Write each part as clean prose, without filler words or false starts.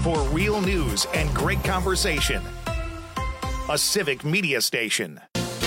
for real news and great conversation. A Civic Media Station.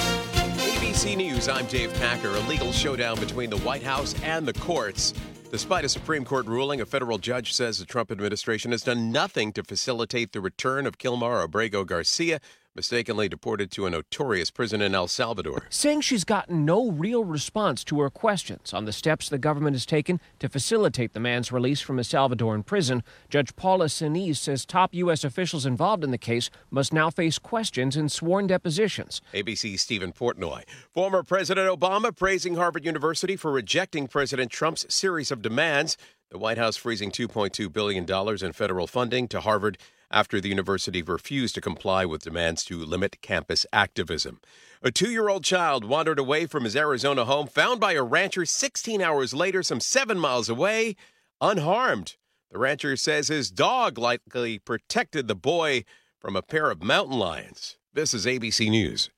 ABC News, I'm Dave Packer. A legal showdown between the White House and the courts. Despite a Supreme Court ruling, a federal judge says the Trump administration has done nothing to facilitate the return of Kilmar Abrego Garcia, mistakenly deported to a notorious prison in El Salvador. Saying she's gotten no real response to her questions on the steps the government has taken to facilitate the man's release from a Salvadoran prison, Judge Paula Sinise says top U.S. officials involved in the case must now face questions in sworn depositions. ABC's Stephen Portnoy. Former President Obama praising Harvard University for rejecting President Trump's series of demands. The White House freezing $2.2 billion in federal funding to Harvard after the university refused to comply with demands to limit campus activism. A 2-year-old child wandered away from his Arizona home, found by a rancher 16 hours later, some 7 miles away, unharmed. The rancher says his dog likely protected the boy from a pair of mountain lions. This is ABC News.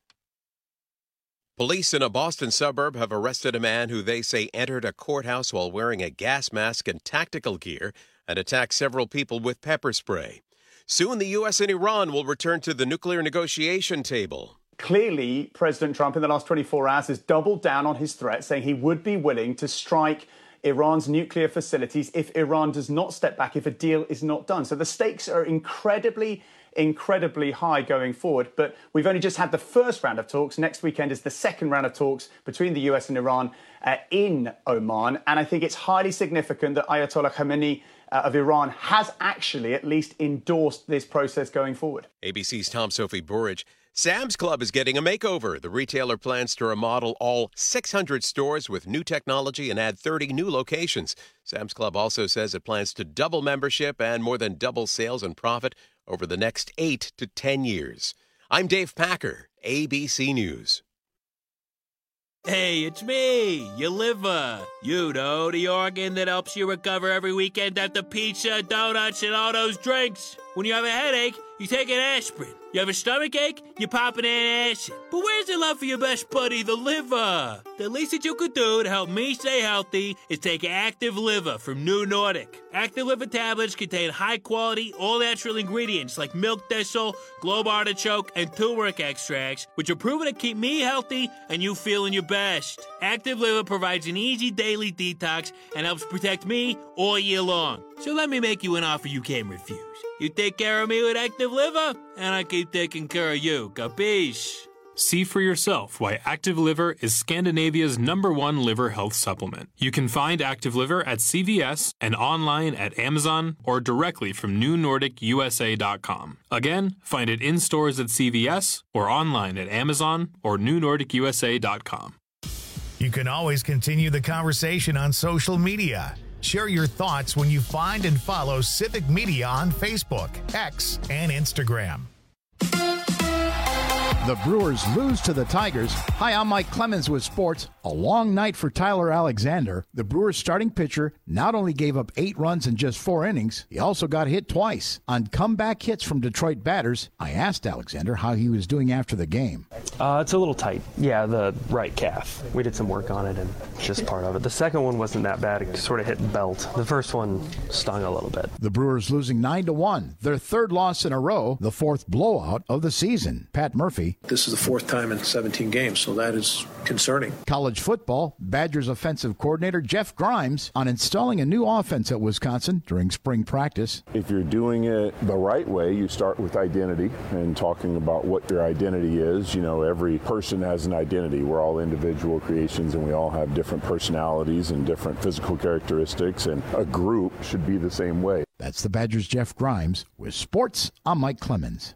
Police in a Boston suburb have arrested a man who they say entered a courthouse while wearing a gas mask and tactical gear and attacked several people with pepper spray. Soon, the U.S. and Iran will return to the nuclear negotiation table. Clearly, President Trump in the last 24 hours has doubled down on his threat, saying he would be willing to strike Iran's nuclear facilities if Iran does not step back, if a deal is not done. So the stakes are incredibly high going forward. But we've only just had the first round of talks. Next weekend is the second round of talks between the US and Iran in Oman. And I think it's highly significant that Ayatollah Khamenei of Iran has actually at least endorsed this process going forward. ABC's Tom Sophie Burridge. Sam's Club is getting a makeover. The retailer plans to remodel all 600 stores with new technology and add 30 new locations. Sam's Club also says it plans to double membership and more than double sales and profit over the next 8 to 10 years. I'm Dave Packer, ABC News. Hey, it's me, your liver. You know, the organ that helps you recover every weekend after pizza, donuts, and all those drinks. When you have a headache, you take an aspirin. You have a stomach ache, you pop an antacid. But where's the love for your best buddy, the liver? The least that you could do to help me stay healthy is take Active Liver from New Nordic. Active Liver tablets contain high-quality, all-natural ingredients like milk thistle, globe artichoke, and turmeric extracts, which are proven to keep me healthy and you feeling your best. Active Liver provides an easy daily detox and helps protect me all year long. So let me make you an offer you can't refuse. You take care of me with Active Liver, and I keep taking care of you. Capiche? See for yourself why Active Liver is Scandinavia's #1 liver health supplement. You can find Active Liver at CVS and online at Amazon or directly from NewNordicUSA.com. Again, find it in stores at CVS or online at Amazon or NewNordicUSA.com. You can always continue the conversation on social media. Share your thoughts when you find and follow Civic Media on Facebook, X, and Instagram. The Brewers lose to the Tigers. Hi, I'm Mike Clemens with sports. A long night for Tyler Alexander. The Brewers starting pitcher not only gave up 8 runs in just 4 innings, he also got hit twice. On comeback hits from Detroit batters, I asked Alexander how he was doing after the game. It's a little tight. Yeah, the right calf. We did some work on it, and it's just part of it. The second one wasn't that bad. It sort of hit belt. The first one stung a little bit. The Brewers losing 9-1, their 3rd loss in a row, the 4th blowout of the season. Pat Murphy. This is the 4th time in 17 games, so that is concerning. College football, Badgers offensive coordinator Jeff Grimes on installing a new offense at Wisconsin during spring practice. If you're doing it the right way, you start with identity and talking about what your identity is. You know, every person has an identity. We're all individual creations and we all have different personalities and different physical characteristics, and a group should be the same way. That's the Badgers' Jeff Grimes. With sports, I'm Mike Clemens.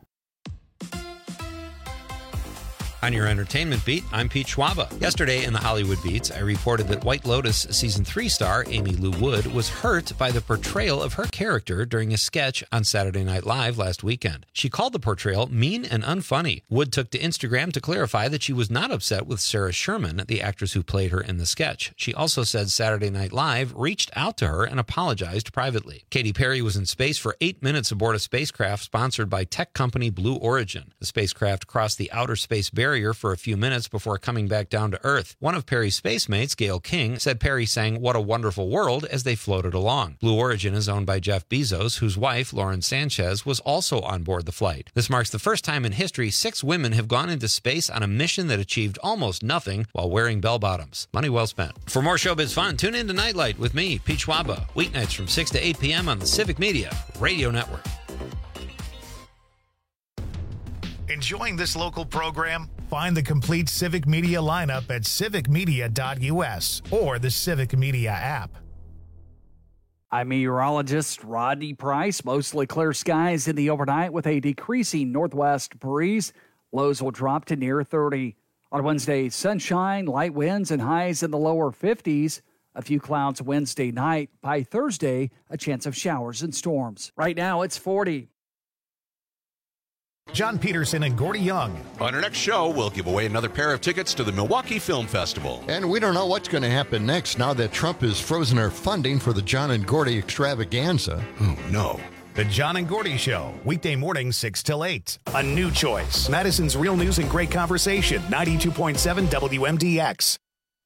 On your entertainment beat, I'm Pete Schwaba. Yesterday in the Hollywood Beats, I reported that White Lotus Season 3 star Amy Lou Wood was hurt by the portrayal of her character during a sketch on Saturday Night Live last weekend. She called the portrayal mean and unfunny. Wood took to Instagram to clarify that she was not upset with Sarah Sherman, the actress who played her in the sketch. She also said Saturday Night Live reached out to her and apologized privately. Katy Perry was in space for 8 minutes aboard a spacecraft sponsored by tech company Blue Origin. The spacecraft crossed the outer space barrier barrier for a few minutes before coming back down to Earth. One of Perry's space mates, Gail King, said Perry sang "What a Wonderful World" as they floated along. Blue Origin is owned by Jeff Bezos, whose wife, Lauren Sanchez, was also on board the flight. This marks the first time in history 6 women have gone into space on a mission that achieved almost nothing while wearing bell-bottoms. Money well spent. For more showbiz fun, tune in to Nightlight with me, Pete Schwaba, weeknights from 6 to 8 p.m. on the Civic Media Radio Network. Enjoying this local program? Find the complete Civic Media lineup at civicmedia.us or the Civic Media app. I'm meteorologist Rodney Price. Mostly clear skies in the overnight with a decreasing northwest breeze. Lows will drop to near 30. On Wednesday, sunshine, light winds, and highs in the lower 50s. A few clouds Wednesday night. By Thursday, a chance of showers and storms. Right now, it's 40. John Peterson and Gordy Young. On our next show, we'll give away another pair of tickets to the Milwaukee Film Festival. And we don't know what's going to happen next now that Trump has frozen our funding for the John and Gordy extravaganza. Oh, no. The John and Gordy Show, weekday morning 6 till 8. A new choice. Madison's Real News and Great Conversation, 92.7 WMDX.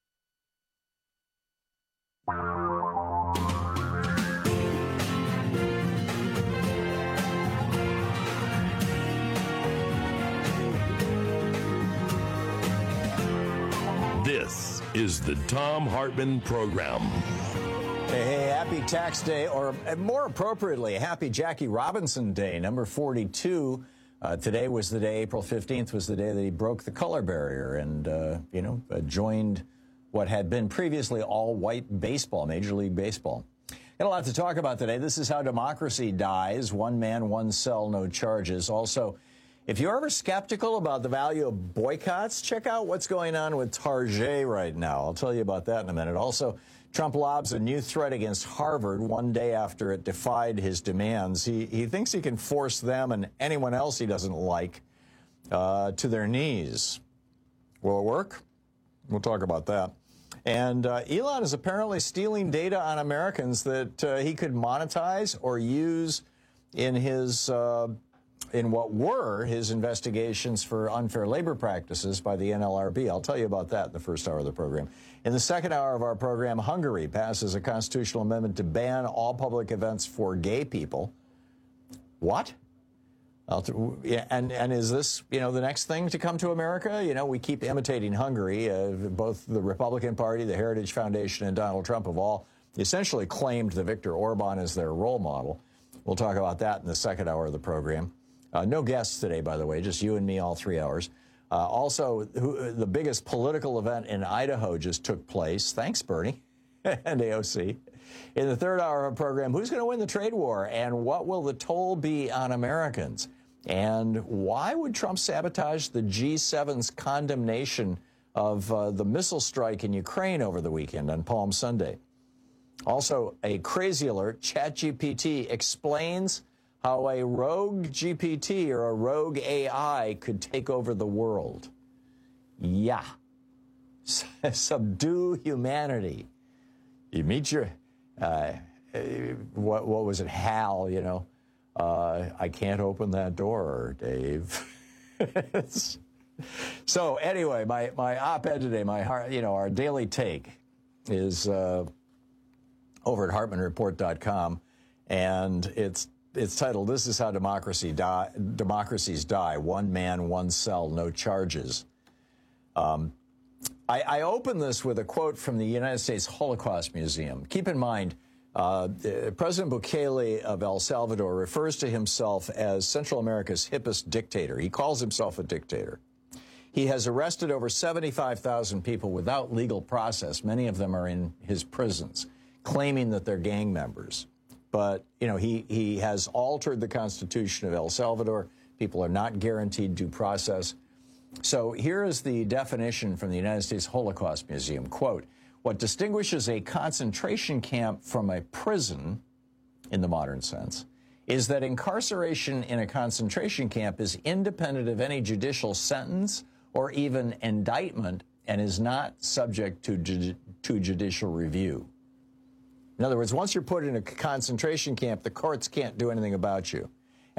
This is the Thom Hartmann Program. Hey, happy tax day, or more appropriately, happy Jackie Robinson Day, number 42. Today was the day, April 15th was the day that he broke the color barrier and, joined what had been previously all-white baseball, Major League Baseball. Got a lot to talk about today. This is how democracy dies. One man, one cell, no charges. Also, if you're ever skeptical about the value of boycotts, check out what's going on with Target right now. I'll tell you about that in a minute. Also, Trump lobs a new threat against Harvard one day after it defied his demands. He thinks he can force them and anyone else he doesn't like to their knees. Will it work? We'll talk about that. And Elon is apparently stealing data on Americans that he could monetize or use in his in what were his investigations for unfair labor practices by the NLRB. I'll tell you about that in the first hour of the program. In the second hour of our program, Hungary passes a constitutional amendment to ban all public events for gay people. What? And is this, the next thing to come to America? We keep imitating Hungary. Both the Republican Party, the Heritage Foundation, and Donald Trump have all essentially claimed the Viktor Orban as their role model. We'll talk about that in the second hour of the program. No guests today, by the way, just you and me all 3 hours. Also, the biggest political event in Idaho just took place. Thanks, Bernie and AOC. In the third hour of the program, who's going to win the trade war and what will the toll be on Americans? And why would Trump sabotage the G7's condemnation of the missile strike in Ukraine over the weekend on Palm Sunday? Also, a crazy alert, ChatGPT explains how a rogue GPT or a rogue AI could take over the world. Yeah. Subdue humanity. You meet your, what was it, Hal, I can't open that door, Dave. So anyway, my op-ed today, our daily take is over at HartmannReport.com, and it's titled, "This is how democracies die. One man, one cell, no charges." I open this with a quote from the United States Holocaust Museum. Keep in mind, President Bukele of El Salvador refers to himself as Central America's hippest dictator. He calls himself a dictator. He has arrested over 75,000 people without legal process. Many of them are in his prisons, claiming that they're gang members. But, he has altered the Constitution of El Salvador. People are not guaranteed due process. So here is the definition from the United States Holocaust Museum. Quote, "What distinguishes a concentration camp from a prison, in the modern sense, is that incarceration in a concentration camp is independent of any judicial sentence or even indictment and is not subject to judicial review." In other words, once you're put in a concentration camp, the courts can't do anything about you.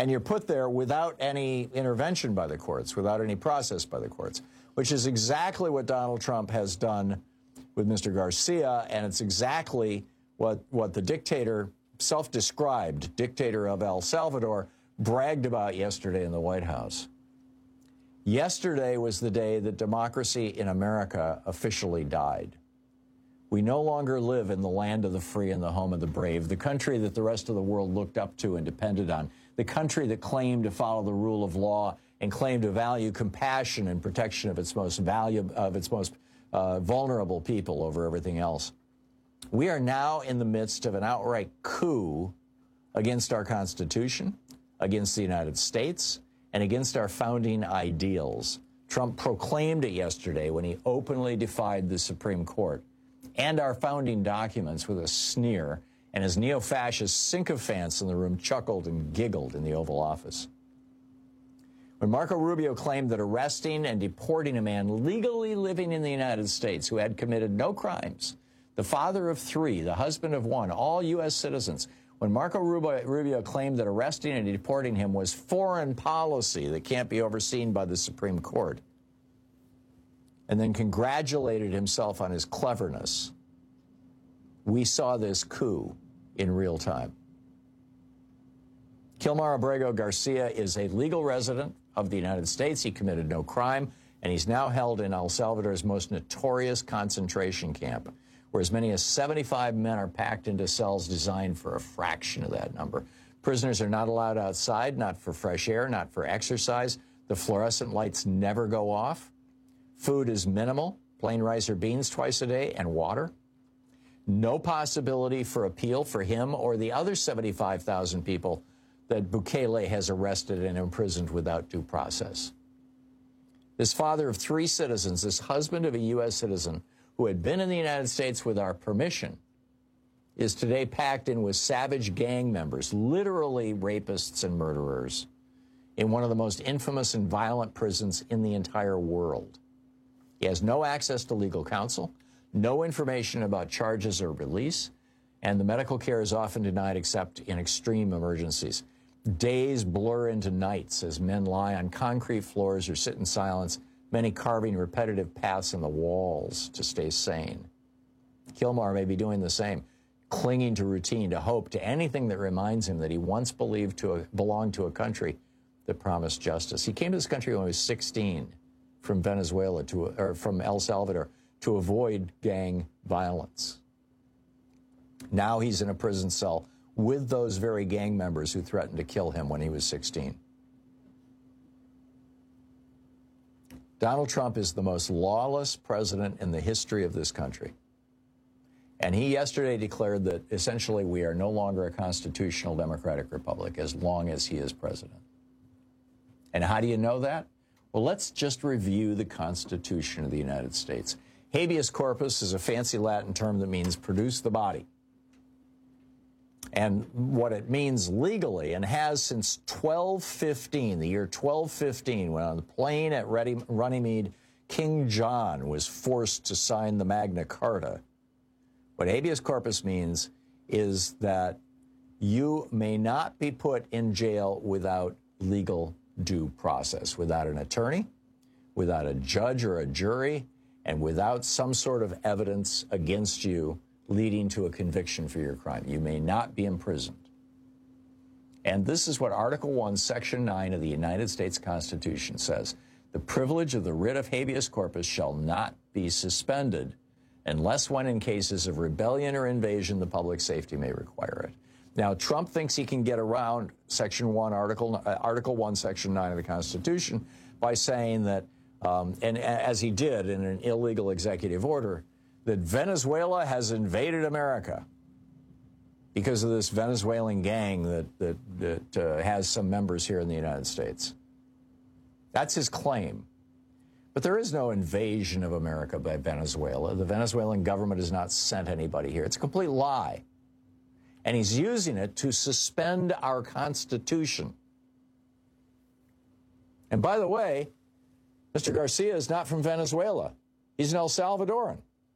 And you're put there without any intervention by the courts, without any process by the courts, which is exactly what Donald Trump has done with Mr. Garcia, and it's exactly what the dictator, self-described dictator of El Salvador, bragged about yesterday in the White House. Yesterday was the day that democracy in America officially died. We no longer live in the land of the free and the home of the brave, the country that the rest of the world looked up to and depended on, the country that claimed to follow the rule of law and claimed to value compassion and protection of its most vulnerable people over everything else. We are now in the midst of an outright coup against our Constitution, against the United States, and against our founding ideals. Trump proclaimed it yesterday when he openly defied the Supreme Court and our founding documents with a sneer, and his neo-fascist sycophants in the room chuckled and giggled in the Oval Office. When Marco Rubio claimed that arresting and deporting a man legally living in the United States who had committed no crimes, the father of three, the husband of one, all U.S. citizens, when Marco Rubio claimed that arresting and deporting him was foreign policy that can't be overseen by the Supreme Court, and then congratulated himself on his cleverness, we saw this coup in real time. Kilmar Abrego Garcia is a legal resident of the United States. He committed no crime, and he's now held in El Salvador's most notorious concentration camp, where as many as 75 men are packed into cells designed for a fraction of that number. Prisoners are not allowed outside, not for fresh air, not for exercise. The fluorescent lights never go off. Food is minimal, plain rice or beans twice a day, and water. No possibility for appeal for him or the other 75,000 people that Bukele has arrested and imprisoned without due process. This father of three citizens, this husband of a U.S. citizen who had been in the United States with our permission, is today packed in with savage gang members, literally rapists and murderers, in one of the most infamous and violent prisons in the entire world. He has no access to legal counsel, no information about charges or release, and the medical care is often denied except in extreme emergencies. Days blur into nights as men lie on concrete floors or sit in silence, many carving repetitive paths in the walls to stay sane. Kilmar may be doing the same, clinging to routine, to hope, to anything that reminds him that he once believed to belonged to a country that promised justice. He came to this country when he was 16 from Venezuela from El Salvador to avoid gang violence. Now he's in a prison cell with those very gang members who threatened to kill him when he was 16. Donald Trump is the most lawless president in the history of this country. And he yesterday declared that essentially we are no longer a constitutional democratic republic as long as he is president. And how do you know that? Well, let's just review the Constitution of the United States. Habeas corpus is a fancy Latin term that means produce the body. And what it means legally, and has since 1215, the year 1215, when on the plane at Runnymede, King John was forced to sign the Magna Carta. What habeas corpus means is that you may not be put in jail without legal due process, without an attorney, without a judge or a jury, and without some sort of evidence against you leading to a conviction for your crime. You may not be imprisoned. And this is what Article 1, Section 9 of the United States Constitution says. The privilege of the writ of habeas corpus shall not be suspended unless when in cases of rebellion or invasion the public safety may require it. Now, Trump thinks he can get around Section 1, Article 1, Section 9 of the Constitution by saying that, and as he did in an illegal executive order, that Venezuela has invaded America because of this Venezuelan gang that has some members here in the United States. That's his claim. But there is no invasion of America by Venezuela. The Venezuelan government has not sent anybody here. It's a complete lie. And he's using it to suspend our Constitution. And by the way, Mr. Garcia is not from Venezuela. He's an El Salvadoran.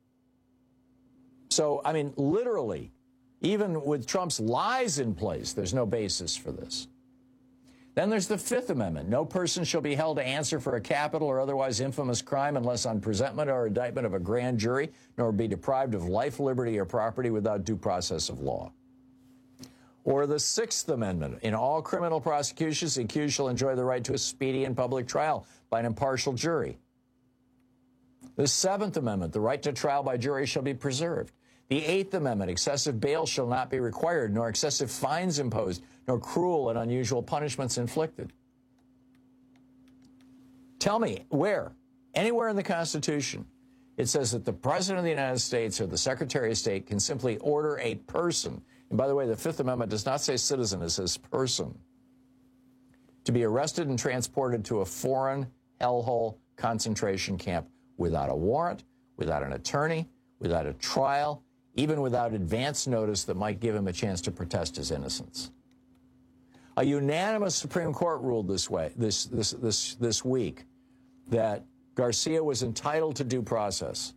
So, I mean, literally, even with Trump's lies in place, there's no basis for this. Then there's the Fifth Amendment. No person shall be held to answer for a capital or otherwise infamous crime unless on presentment or indictment of a grand jury, nor be deprived of life, liberty, or property without due process of law. Or the Sixth Amendment. In all criminal prosecutions, the accused shall enjoy the right to a speedy and public trial by an impartial jury. The Seventh Amendment. The right to trial by jury shall be preserved. The Eighth Amendment, excessive bail shall not be required, nor excessive fines imposed, nor cruel and unusual punishments inflicted. Tell me, where? Anywhere in the Constitution, it says that the President of the United States or the Secretary of State can simply order a person, and by the way, the Fifth Amendment does not say citizen, it says person, to be arrested and transported to a foreign hellhole concentration camp without a warrant, without an attorney, without a trial, even without advance notice that might give him a chance to protest his innocence. A unanimous Supreme Court ruled this week that Garcia was entitled to due process.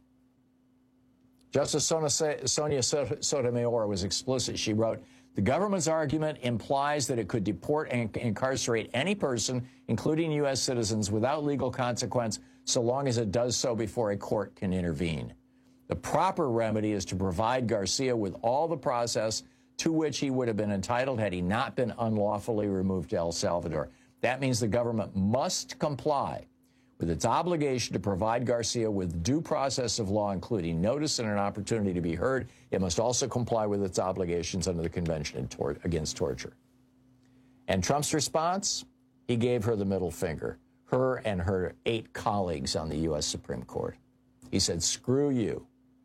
Justice Sonia Sotomayor was explicit. She wrote, "The government's argument implies that it could deport and incarcerate any person, including U.S. citizens, without legal consequence, so long as it does so before a court can intervene. The proper remedy is to provide Garcia with all the process to which he would have been entitled had he not been unlawfully removed to El Salvador. That means the government must comply with its obligation to provide Garcia with due process of law, including notice and an opportunity to be heard. It must also comply with its obligations under the Convention Against Torture." And Trump's response? He gave her the middle finger, her and her 8 colleagues on the U.S. Supreme Court. He said, "Screw you."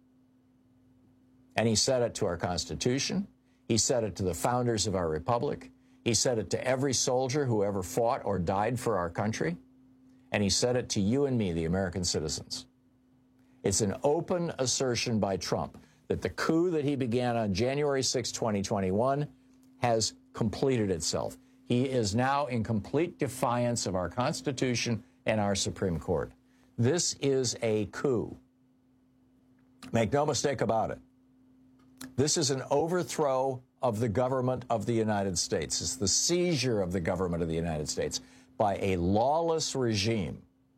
And he said it to our Constitution. He said it to the founders of our republic. He said it to every soldier who ever fought or died for our country. And he said it to you and me, the American citizens. It's an open assertion by Trump that the coup that he began on January 6, 2021 has completed itself. He is now in complete defiance of our Constitution and our Supreme Court. This is a coup. Make no mistake about it. This is an overthrow of the government of the United States. It's the seizure of the government of the United States by a lawless regime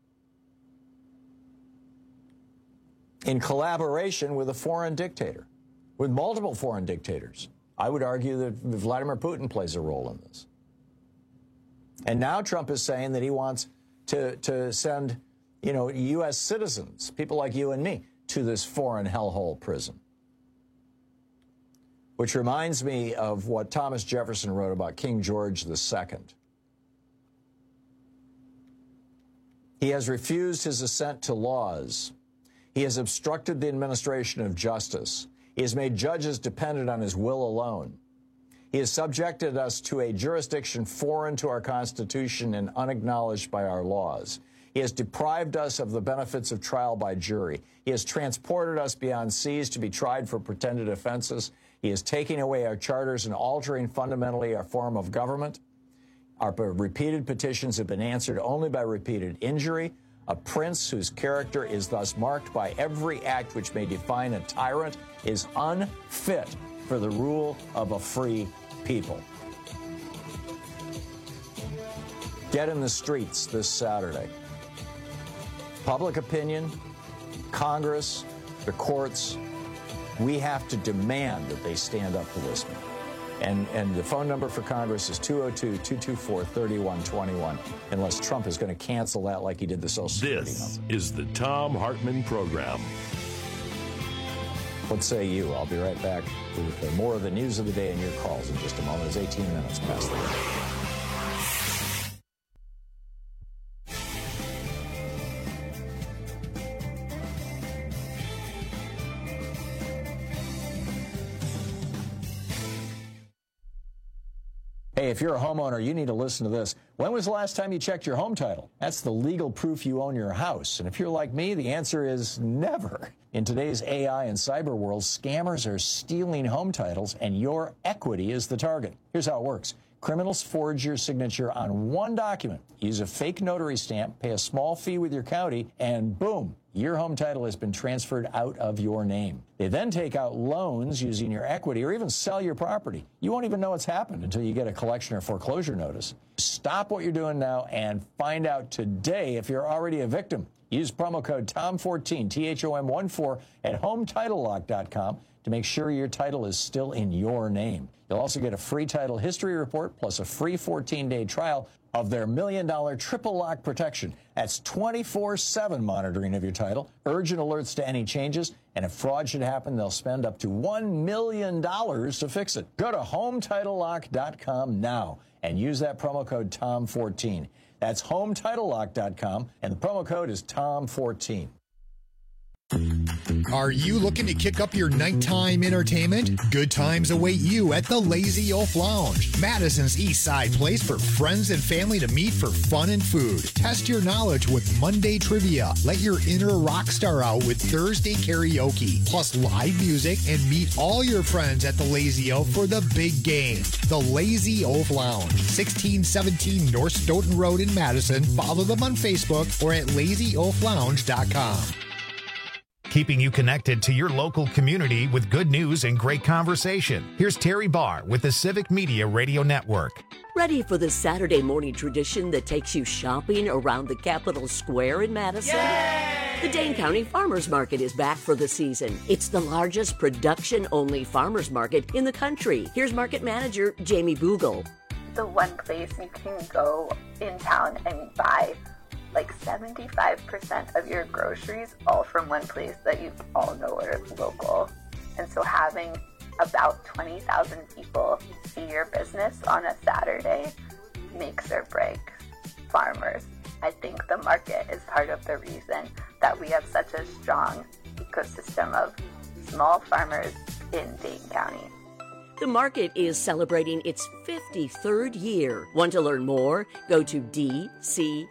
in collaboration with a foreign dictator, with multiple foreign dictators. I would argue that Vladimir Putin plays a role in this. And now Trump is saying that he wants to send, U.S. citizens, people like you and me, to this foreign hellhole prison. Which reminds me of what Thomas Jefferson wrote about King George II. He has refused his assent to laws. He has obstructed the administration of justice. He has made judges dependent on his will alone. He has subjected us to a jurisdiction foreign to our Constitution and unacknowledged by our laws. He has deprived us of the benefits of trial by jury. He has transported us beyond seas to be tried for pretended offenses. He is taking away our charters and altering fundamentally our form of government. Our repeated petitions have been answered only by repeated injury. A prince whose character is thus marked by every act which may define a tyrant is unfit for the rule of a free people. Get in the streets this Saturday. Public opinion, Congress, the courts, we have to demand that they stand up to this man. And the phone number for Congress is 202-224-3121, unless Trump is going to cancel that like he did the Social Security number. This is the Thom Hartmann Program. What say you? I'll be right back with more of the news of the day and your calls in just a moment. It's 18 minutes past the hour. Hey, if you're a homeowner, you need to listen to this. When was the last time you checked your home title? That's the legal proof you own your house. And if you're like me, the answer is never. In today's AI and cyber world, scammers are stealing home titles, and your equity is the target. Here's how it works. Criminals forge your signature on one document, use a fake notary stamp, pay a small fee with your county, and boom, your home title has been transferred out of your name. They then take out loans using your equity or even sell your property. You won't even know what's happened until you get a collection or foreclosure notice. Stop what you're doing now and find out today if you're already a victim. Use promo code TOM14, THOM14, at HomeTitleLock.com to make sure your title is still in your name. You'll also get a free title history report plus a free 14-day trial of their $1 million triple lock protection. That's 24/7 monitoring of your title, urgent alerts to any changes, and if fraud should happen, they'll spend up to $1 million to fix it. Go to HomeTitleLock.com now and use that promo code TOM14. That's HomeTitleLock.com, and the promo code is TOM14. Are you looking to kick up your nighttime entertainment? Good times await you at the Lazy Oaf Lounge, Madison's East Side place for friends and family to meet for fun and food. Test your knowledge with Monday trivia. Let your inner rock star out with Thursday karaoke, plus live music, and meet all your friends at the Lazy Oaf for the big game. The Lazy Oaf Lounge, 1617 North Stoughton Road in Madison. Follow them on Facebook or at lazyoaflounge.com. Keeping you connected to your local community with good news and great conversation. Here's Terry Barr with the Civic Media Radio Network. Ready for the Saturday morning tradition that takes you shopping around the Capitol Square in Madison? Yay! The Dane County Farmers Market is back for the season. It's the largest production-only farmers market in the country. Here's market manager Jamie Boogle. The one place you can go in town and buy like 75% of your groceries all from one place that you all know are local. And so having about 20,000 people see your business on a Saturday makes or breaks farmers. I think the market is part of the reason that we have such a strong ecosystem of small farmers in Dane County. The market is celebrating its 53rd year. Want to learn more? Go to DCFM.org.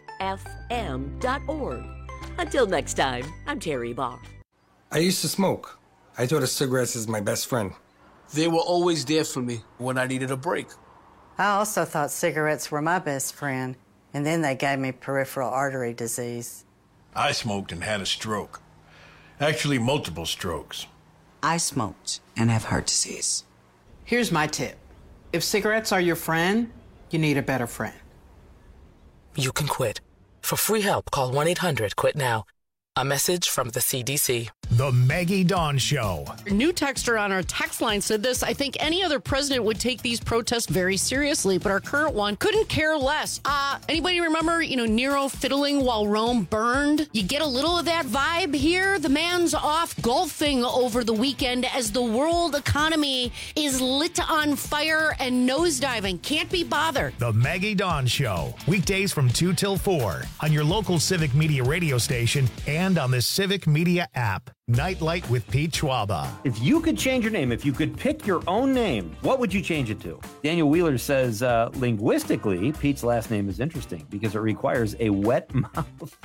Until next time, I'm Terry Barr. I used to smoke. I thought of cigarettes as my best friend. They were always there for me when I needed a break. I also thought cigarettes were my best friend, and then they gave me peripheral artery disease. I smoked and had a stroke. Actually, multiple strokes. I smoked and have heart disease. Here's my tip. If cigarettes are your friend, you need a better friend. You can quit. For free help, call 1-800-QUIT-NOW. A message from the CDC. The Maggie Dawn Show. A new texter on our text line said this: I think any other president would take these protests very seriously, but our current one couldn't care less. Anybody remember, Nero fiddling while Rome burned? You get a little of that vibe here. The man's off golfing over the weekend as the world economy is lit on fire and nosediving. Can't be bothered. The Maggie Dawn Show. Weekdays from 2 till 4 on your local Civic Media radio station and on the Civic Media app. Nightlight with Pete Schwaba. If you could change your name, if you could pick your own name, what would you change it to? Daniel Wheeler says, linguistically, Pete's last name is interesting because it requires a wet mouth.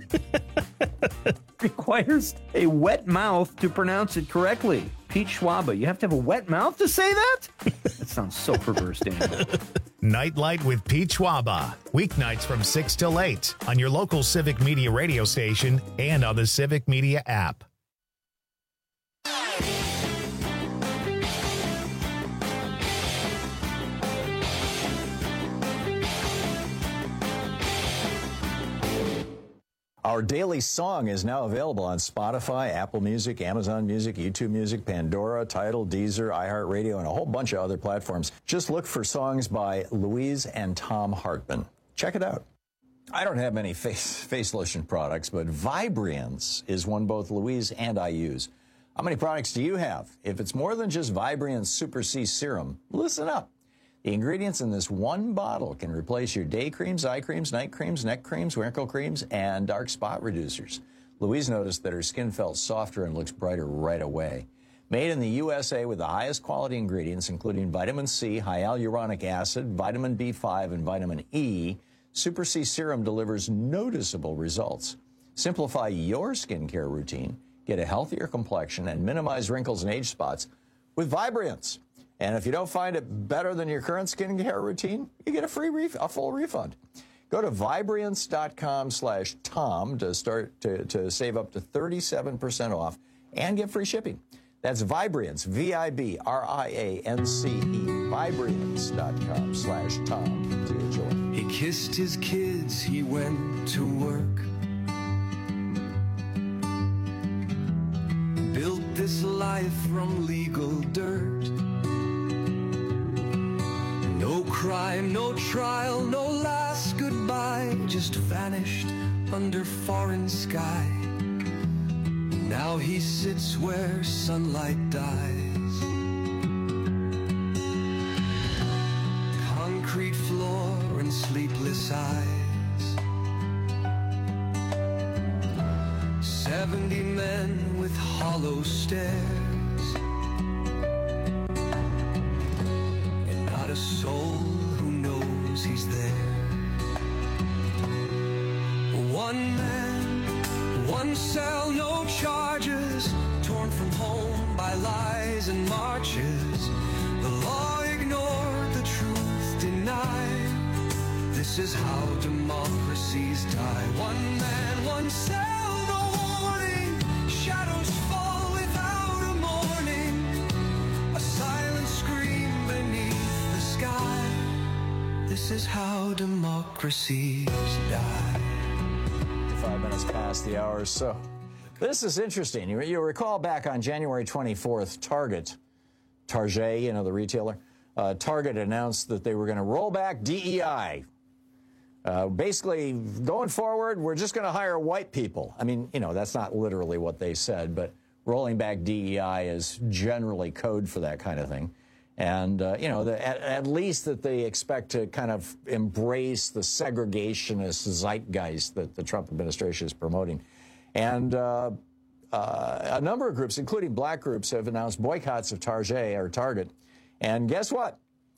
Requires a wet mouth to pronounce it correctly. Pete Schwaba. You have to have a wet mouth to say that? That sounds so perverse, Daniel. Nightlight with Pete Schwaba. Weeknights from 6 till 8 on your local Civic Media radio station and on the Civic Media app. Our daily song is now available on Spotify, Apple Music, Amazon Music, YouTube Music, Pandora, Tidal, Deezer, iHeartRadio, and a whole bunch of other platforms. Just look for songs by Louise and Tom Hartman. Check it out. I don't have many face lotion products, but Vibriance is one both Louise and I use. How many products do you have? If it's more than just Vibriance Super C Serum, listen up. The ingredients in this one bottle can replace your day creams, eye creams, night creams, neck creams, wrinkle creams, and dark spot reducers. Louise noticed that her skin felt softer and looks brighter right away. Made in the USA with the highest quality ingredients, including vitamin C, hyaluronic acid, vitamin B5, and vitamin E, Super C Serum delivers noticeable results. Simplify your skincare routine, get a healthier complexion, and minimize wrinkles and age spots with Vibriance. And if you don't find it better than your current skincare routine, you get a full refund. Go to Vibriance.com/Tom to start to save up to 37% off and get free shipping. That's Vibriance, Vibriance, Vibriance.com/Tom, T-H-O-M. He kissed his kids, he went to work. Built this life from legal dirt. No crime, no trial, no last goodbye, just vanished under foreign sky. Now he sits where sunlight dies. Concrete floor and sleepless eyes. 70 men with hollow stares. And not a soul who knows he's there. One man, one cell, no charges, torn from home by lies and marches. The law ignored, the truth denied. This is how democracies die. One man, one cell, no warning. Shadows fall without a mourning. A silent scream beneath the sky. This is how democracies die. 5 minutes past the hour, so this is interesting. You'll recall back on January 24th, Target, the retailer, Target announced that they were going to roll back DEI. Basically, going forward, we're just going to hire white people. I mean, that's not literally what they said, but rolling back DEI is generally code for that kind of thing. And, at least that they expect to kind of embrace the segregationist zeitgeist that the Trump administration is promoting. And a number of groups, including black groups, have announced boycotts of Target. And guess what?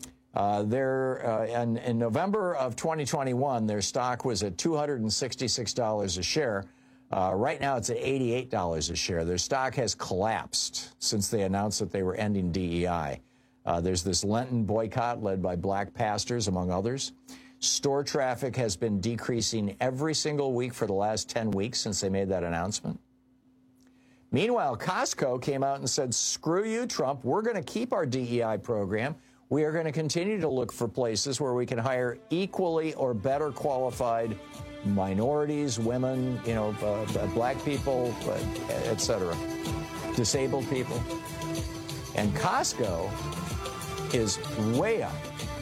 In November of 2021, their stock was at $266 a share. Right now, it's at $88 a share. Their stock has collapsed since they announced that they were ending DEI. There's this Lenten boycott led by black pastors, among others. Store traffic has been decreasing every single week for the last 10 weeks since they made that announcement. Meanwhile, Costco came out and said, screw you, Trump. We're going to keep our DEI program. We are going to continue to look for places where we can hire equally or better qualified minorities, women, black people, et cetera, disabled people. And Costco is way up.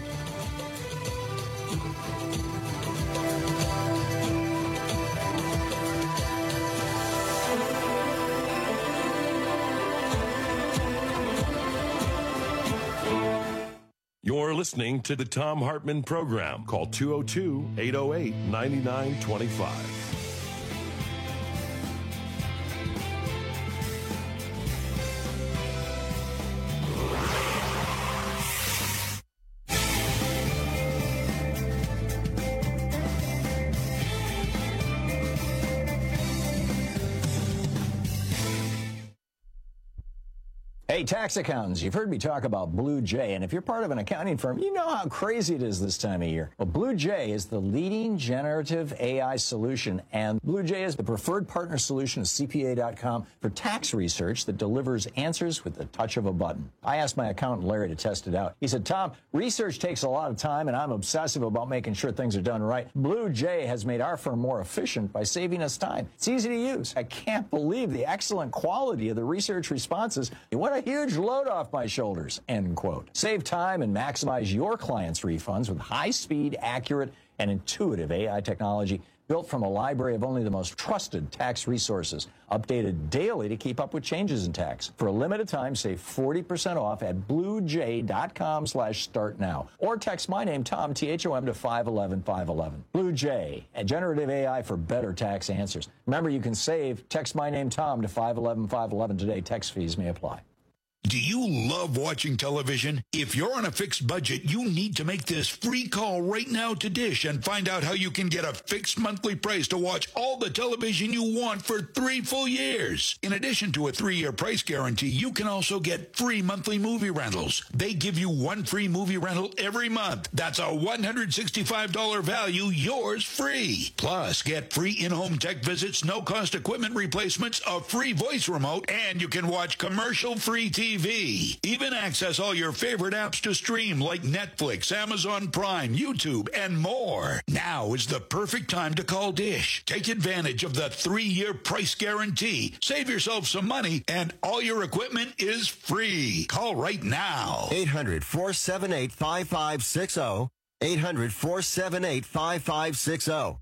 You're listening to the Thom Hartmann Program. Call 202-808-9925. Hey, tax accountants, you've heard me talk about Blue Jay, and if you're part of an accounting firm, you know how crazy it is this time of year. Well, Blue Jay is the leading generative AI solution, and Blue Jay is the preferred partner solution of CPA.com for tax research that delivers answers with the touch of a button. I asked my accountant, Larry, to test it out. He said, Tom, research takes a lot of time, and I'm obsessive about making sure things are done right. Blue Jay has made our firm more efficient by saving us time. It's easy to use. I can't believe the excellent quality of the research responses. What a huge load off my shoulders, end quote. Save time and maximize your clients' refunds with high-speed, accurate, and intuitive AI technology built from a library of only the most trusted tax resources, updated daily to keep up with changes in tax. For a limited time, save 40% off at bluejay.com/start now. Or text my name, Tom, T-H-O-M, to 511-511. Blue Jay, a generative AI for better tax answers. Remember, you can save. Text my name, Tom, to 511-511 today. Text fees may apply. Do you love watching television? If you're on a fixed budget, you need to make this free call right now to Dish and find out how you can get a fixed monthly price to watch all the television you want for 3 full years. In addition to a 3-year price guarantee, you can also get free monthly movie rentals. They give you 1 free movie rental every month. That's a $165 value, yours free. Plus, get free in-home tech visits, no-cost equipment replacements, a free voice remote, and you can watch commercial-free TV. Even access all your favorite apps to stream like Netflix, Amazon Prime, YouTube, and more. Now is the perfect time to call Dish. Take advantage of the 3-year price guarantee. Save yourself some money, and all your equipment is free. Call right now. 800-478-5560. 800-478-5560.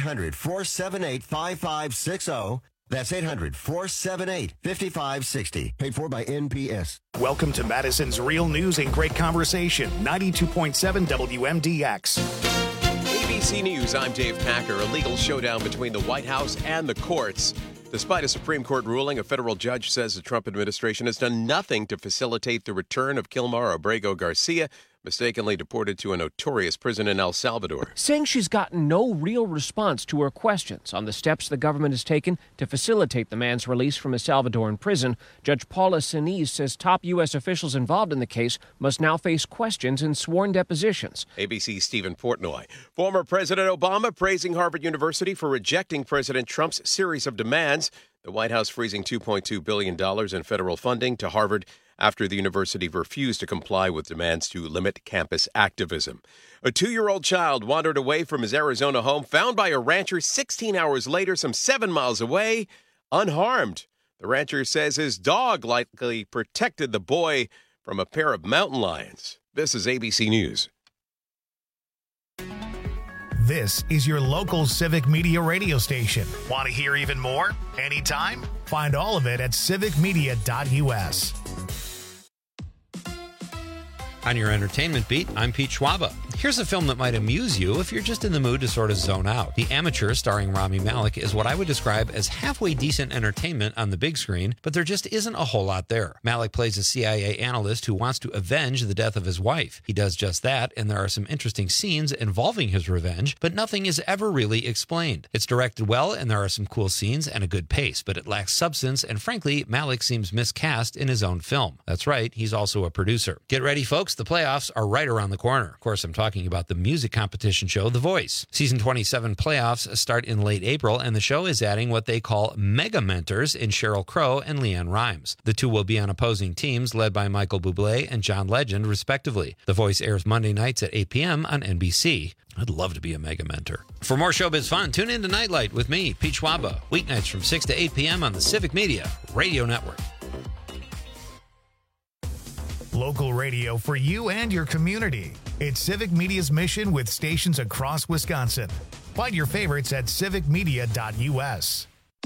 800-478-5560. That's 800-478-5560. Paid for by NPS. Welcome to Madison's Real News and Great Conversation, 92.7 WMDX. ABC News, I'm Dave Packer. A legal showdown between the White House and the courts. Despite a Supreme Court ruling, a federal judge says the Trump administration has done nothing to facilitate the return of Kilmar Abrego Garcia, mistakenly deported to a notorious prison in El Salvador. Saying she's gotten no real response to her questions on the steps the government has taken to facilitate the man's release from a Salvadoran prison, Judge Paula Sinise says top U.S. officials involved in the case must now face questions in sworn depositions. ABC's Stephen Portnoy. Former President Obama praising Harvard University for rejecting President Trump's series of demands. The White House freezing $2.2 billion in federal funding to Harvard after the university refused to comply with demands to limit campus activism. A 2-year-old child wandered away from his Arizona home, found by a rancher 16 hours later, some 7 miles away, unharmed. The rancher says his dog likely protected the boy from a pair of mountain lions. This is ABC News. This is your local Civic Media radio station. Want to hear even more? Anytime? Find all of it at civicmedia.us. On your entertainment beat, I'm Pete Schwaba. Here's a film that might amuse you if you're just in the mood to sort of zone out. The Amateur, starring Rami Malek, is what I would describe as halfway decent entertainment on the big screen, but there just isn't a whole lot there. Malek plays a CIA analyst who wants to avenge the death of his wife. He does just that, and there are some interesting scenes involving his revenge, but nothing is ever really explained. It's directed well, and there are some cool scenes and a good pace, but it lacks substance, and frankly, Malek seems miscast in his own film. That's right, he's also a producer. Get ready, folks. The playoffs are right around the corner. Of course, I'm talking about the music competition show, The Voice. Season 27 playoffs start in late April, and the show is adding what they call mega mentors in Sheryl Crow and Leanne Rimes. The two will be on opposing teams led by Michael Bublé and John Legend, respectively. The Voice airs Monday nights at 8 p.m. on NBC. I'd love to be a mega mentor. For more showbiz fun, tune in to Nightlight with me, Pete Schwaba, weeknights from 6 to 8 p.m. on the Civic Media Radio Network. Local radio for you and your community. It's Civic Media's mission with stations across Wisconsin. Find your favorites at civicmedia.us.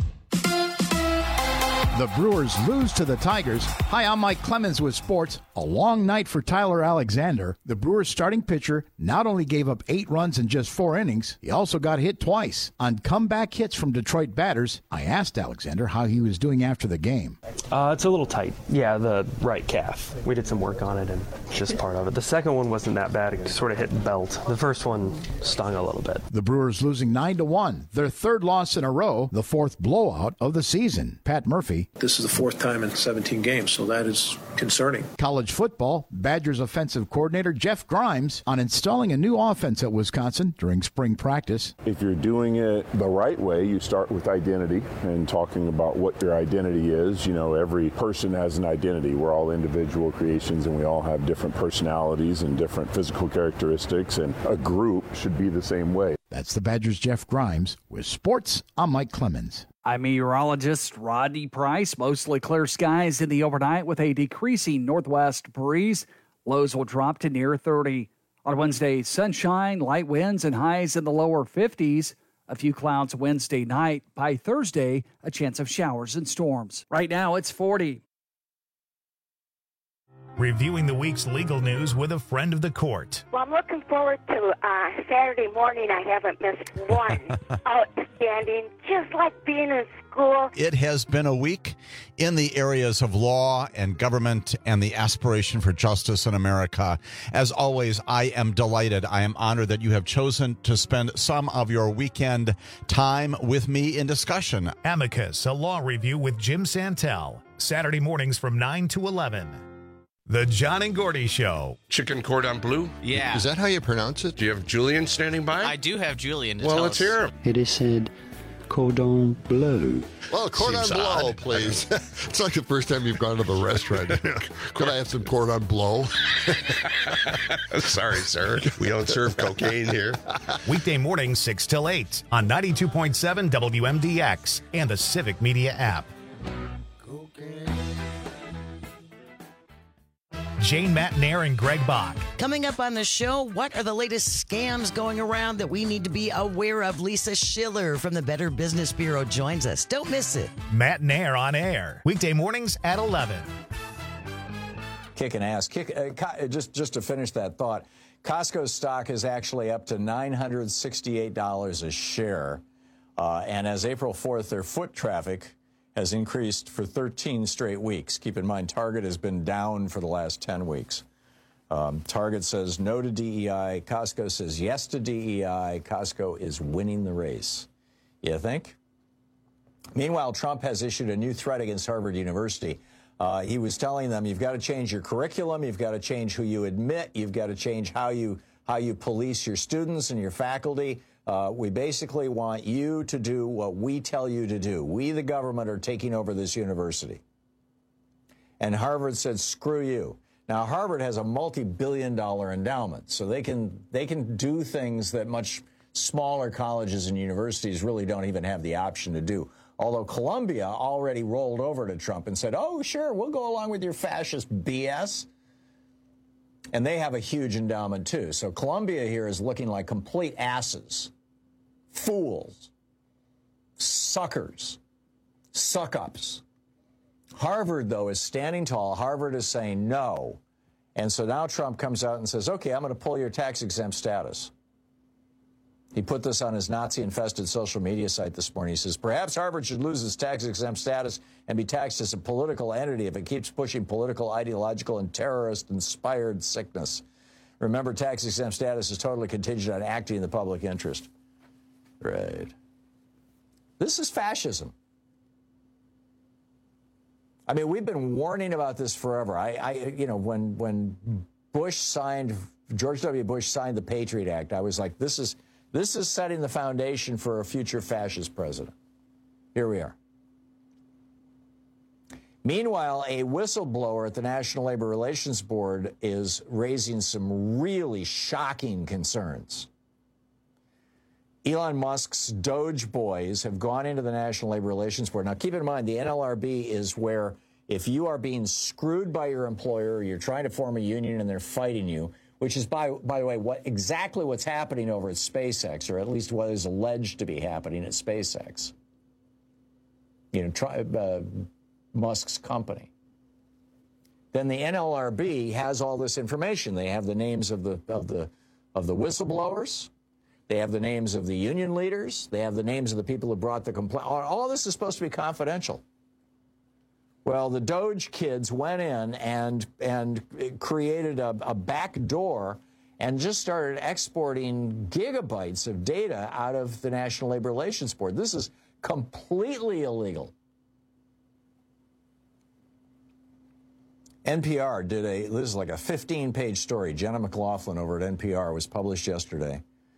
The Brewers lose to the Tigers. Hi, I'm Mike Clemens with sports. A long night for Tyler Alexander. The Brewers starting pitcher not only gave up 8 runs in just 4 innings, he also got hit twice. On comeback hits from Detroit batters, I asked Alexander how he was doing after the game. It's a little tight. Yeah, the right calf. We did some work on it, and it's just part of it. The second one wasn't that bad. It sort of hit belt. The first one stung a little bit. The Brewers losing 9-1, their 3rd loss in a row, the 4th blowout of the season. Pat Murphy. This is the 4th time in 17 games, so that is concerning. College football, Badgers offensive coordinator Jeff Grimes on installing a new offense at Wisconsin during spring practice. If you're doing it the right way, you start with identity and talking about what your identity is. You know, every person has an identity. We're all individual creations, and we all have different personalities and different physical characteristics, and a group should be the same way. That's the Badgers' Jeff Grimes. With sports, I'm Mike Clemens. I'm meteorologist Rodney Price. Mostly clear skies in the overnight with a decreasing northwest breeze. Lows will drop to near 30. On Wednesday, sunshine, light winds, and highs in the lower 50s. A few clouds Wednesday night. By Thursday, a chance of showers and storms. Right now, it's 40. reviewing the week's legal news with a friend of the court. Well, I'm looking forward to Saturday morning. I haven't missed one. Outstanding, just like being in school. It has been a week in the areas of law and government and the aspiration for justice in America. As always, I am delighted. I am honored that you have chosen to spend some of your weekend time with me in discussion. Amicus, a law review with Jim Santel. Saturday mornings from 9 to 11. The John and Gordy Show. Chicken cordon bleu? Yeah. Is that how you pronounce it? Do you have Julian standing by? I do have Julian to well, tell let's us. hear him. It is said cordon bleu. Well, cordon bleu, please. It's like the first time you've gone to the restaurant. Could I have some cordon bleu? Sorry, sir. We don't serve cocaine here. Weekday mornings 6 till 8 on 92.7 WMDX and the Civic Media app. Jane Matnair and Greg Bach. Coming up on the show, what are the latest scams going around that we need to be aware of? Lisa Schiller from the Better Business Bureau joins us. Don't miss it. Matnair on air. Weekday mornings at 11. Kicking ass. Just to finish that thought, Costco stock is actually up to $968 a share. And as April 4th, their foot traffic has increased for 13 straight weeks. Keep in mind, Target has been down for the last 10 weeks. Target says no to DEI. Costco says yes to DEI. Costco is winning the race. You think? Meanwhile, Trump has issued a new threat against Harvard University. He was telling them, you've got to change your curriculum, you've got to change who you admit, you've got to change how you police your students and your faculty. We basically want you to do what we tell you to do. We, the government, are taking over this university. And Harvard said, screw you. Now, Harvard has a multi-billion-dollar endowment, so they can do things that much smaller colleges and universities really don't even have the option to do. Although Columbia already rolled over to Trump and said, oh, sure, we'll go along with your fascist BS. And they have a huge endowment, too. So Columbia here is looking like complete asses, fools, suckers, suck-ups. Harvard, though, is standing tall. Harvard is saying no. And so now Trump comes out and says, okay, I'm going to pull your tax-exempt status. He put this on his Nazi-infested social media site this morning. He says, perhaps Harvard should lose its tax-exempt status and be taxed as a political entity if it keeps pushing political, ideological, and terrorist-inspired sickness. Remember, tax-exempt status is totally contingent on acting in the public interest. Right. This is fascism. I mean, we've been warning about this forever. When George W. Bush signed the Patriot Act, I was like, this is setting the foundation for a future fascist president. Here we are. Meanwhile, a whistleblower at the National Labor Relations Board is raising some really shocking concerns. Elon Musk's Doge boys have gone into the National Labor Relations Board. Now, keep in mind, the NLRB is where if you are being screwed by your employer, you're trying to form a union and they're fighting you, which is, by the way, exactly what's happening over at SpaceX, or at least what is alleged to be happening at SpaceX. Musk's company. Then the NLRB has all this information. They have the names of the whistleblowers. They have the names of the union leaders. They have the names of the people who brought the complaint. All this is supposed to be confidential. Well, the Doge kids went in and created a back door and just started exporting gigabytes of data out of the National Labor Relations Board. This is completely illegal. NPR did this is like a 15-page story. Jenna McLaughlin over at NPR was published yesterday.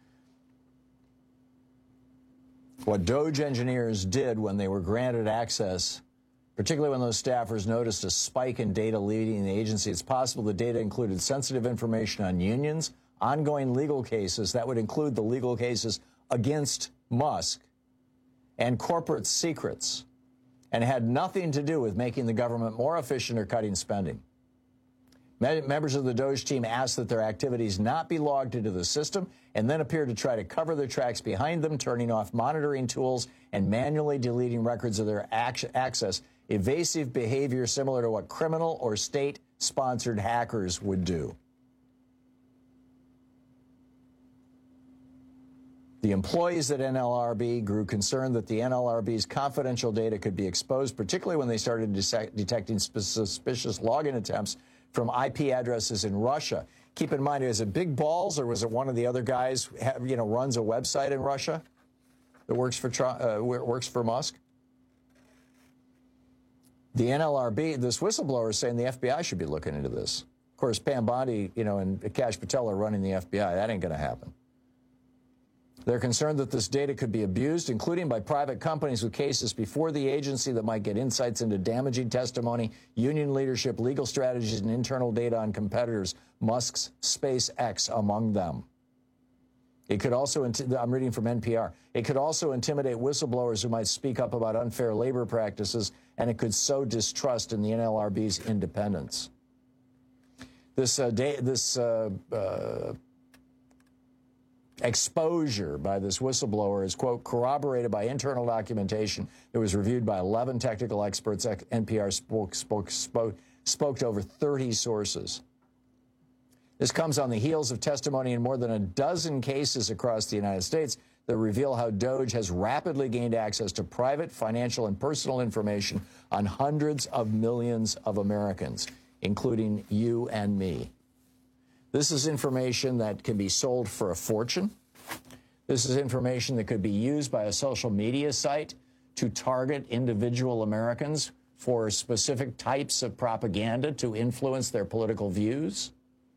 What Doge engineers did when they were granted access, particularly when those staffers noticed a spike in data leaving the agency. It's possible the data included sensitive information on unions, ongoing legal cases, that would include the legal cases against Musk, and corporate secrets, and had nothing to do with making the government more efficient or cutting spending. Members of the Doge team asked that their activities not be logged into the system and then appeared to try to cover their tracks behind them, turning off monitoring tools and manually deleting records of their access. Evasive behavior similar to what criminal or state state-sponsored hackers would do. The employees at NLRB grew concerned that the NLRB's confidential data could be exposed, particularly when they started detecting suspicious login attempts from IP addresses in Russia. Keep in mind, is it Big Balls or was it one of the other guys runs a website in Russia that works for Musk? The NLRB, this whistleblower is saying the FBI should be looking into this. Of course, Pam Bondi, and Kash Patel are running the FBI. That ain't going to happen. They're concerned that this data could be abused, including by private companies with cases before the agency that might get insights into damaging testimony, union leadership, legal strategies, and internal data on competitors, Musk's SpaceX among them. It could also, I'm reading from NPR, it could also intimidate whistleblowers who might speak up about unfair labor practices, and it could sow distrust in the NLRB's independence. This exposure by this whistleblower is, quote, corroborated by internal documentation that was reviewed by 11 technical experts. NPR spoke to over 30 sources. This comes on the heels of testimony in more than a dozen cases across the United States that reveal how DOJ has rapidly gained access to private, financial, and personal information on hundreds of millions of Americans, including you and me. This is information that can be sold for a fortune. This is information that could be used by a social media site to target individual Americans for specific types of propaganda to influence their political views.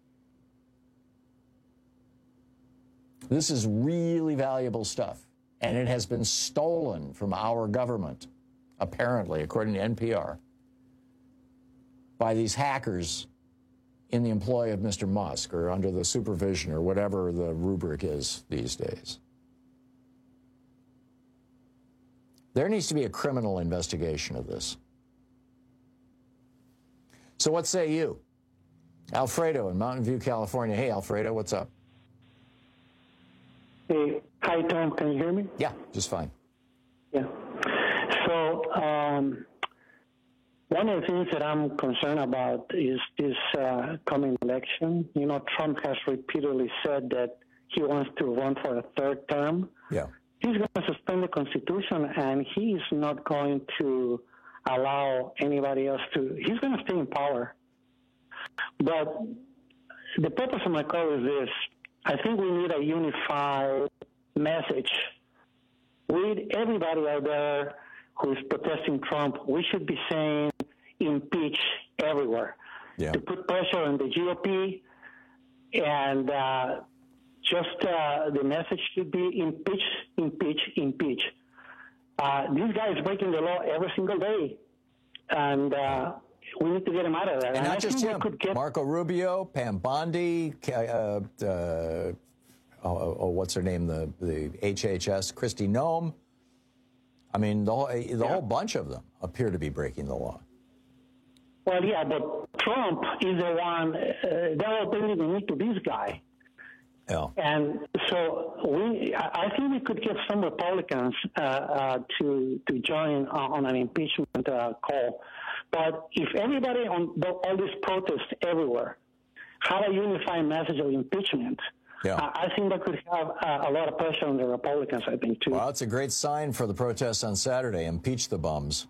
This is really valuable stuff, and it has been stolen from our government, apparently, according to NPR, by these hackers in the employ of Mr. Musk or under the supervision or whatever the rubric is these days. There needs to be a criminal investigation of this. So what say you? Alfredo in Mountain View, California. Hey, Alfredo, what's up? Hey, hi, Tom. Can you hear me? Yeah, just fine. Yeah. So, one of the things that I'm concerned about is this coming election. You know, Trump has repeatedly said that he wants to run for a third term. Yeah. He's going to suspend the Constitution, and he's not going to allow anybody else to. He's going to stay in power. But the purpose of my call is this. I think we need a unified message. With everybody out there who's protesting Trump, we should be saying impeach everywhere to put pressure on the GOP, and the message should be impeach, impeach, impeach. This guy is breaking the law every single day, and we need to get him out of there. And not just him. Marco Rubio, Pam Bondi, what's her name? The HHS, Kristi Noem. I mean, the whole bunch of them appear to be breaking the law. Well, yeah, but Trump is the one. They're all bringing the knee to this guy. Yeah. And so I think we could get some Republicans to join on an impeachment call. But if everybody on all these protests everywhere had a unified message of impeachment, I think that could have a lot of pressure on the Republicans, I think, too. Well, it's a great sign for the protests on Saturday. Impeach the bums.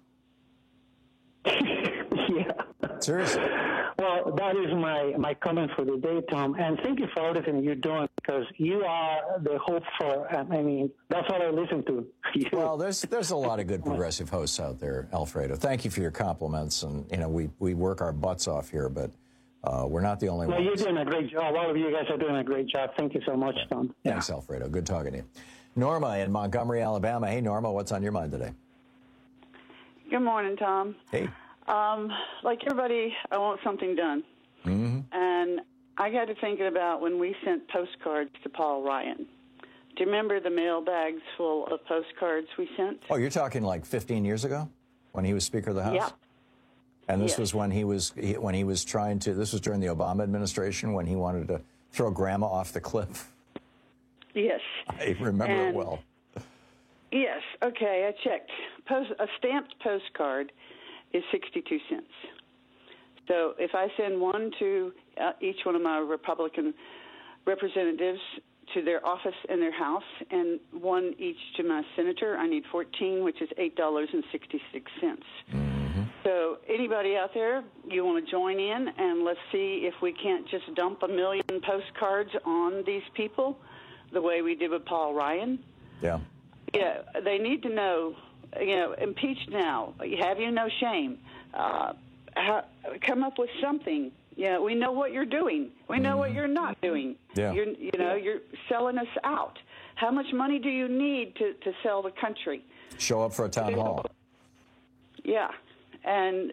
Yeah. Seriously. Well, that is my comment for the day, Tom. And thank you for everything you're doing, because you are the hope for, that's what I listen to. Well, there's a lot of good progressive hosts out there, Alfredo. Thank you for your compliments. And, we work our butts off here, but we're not the only ones. No, you're doing a great job. All of you guys are doing a great job. Thank you so much, Tom. Thanks, Alfredo. Good talking to you. Norma in Montgomery, Alabama. Hey, Norma, what's on your mind today? Good morning, Tom. Hey. Like everybody, I want something done. Mm-hmm. And I got to thinking about when we sent postcards to Paul Ryan. Do you remember the mail bags full of postcards we sent? Oh, you're talking like 15 years ago when he was Speaker of the House? Yeah. And this was when he was trying to, this was during the Obama administration when he wanted to throw Grandma off the cliff. Yes. I remember it well. Yes. Okay, I checked. A stamped postcard is 62 cents. So if I send one to each one of my Republican representatives to their office in their house and one each to my senator, I need 14, which is $8.66. So anybody out there, you want to join in, and let's see if we can't just dump 1 million postcards on these people the way we did with Paul Ryan. Yeah. Yeah, they need to know, impeached now. Have you no shame? Come up with something. Yeah, we know what you're doing. We know what you're not doing. Yeah. You're selling us out. How much money do you need to sell the country? Show up for a town hall. Yeah. And,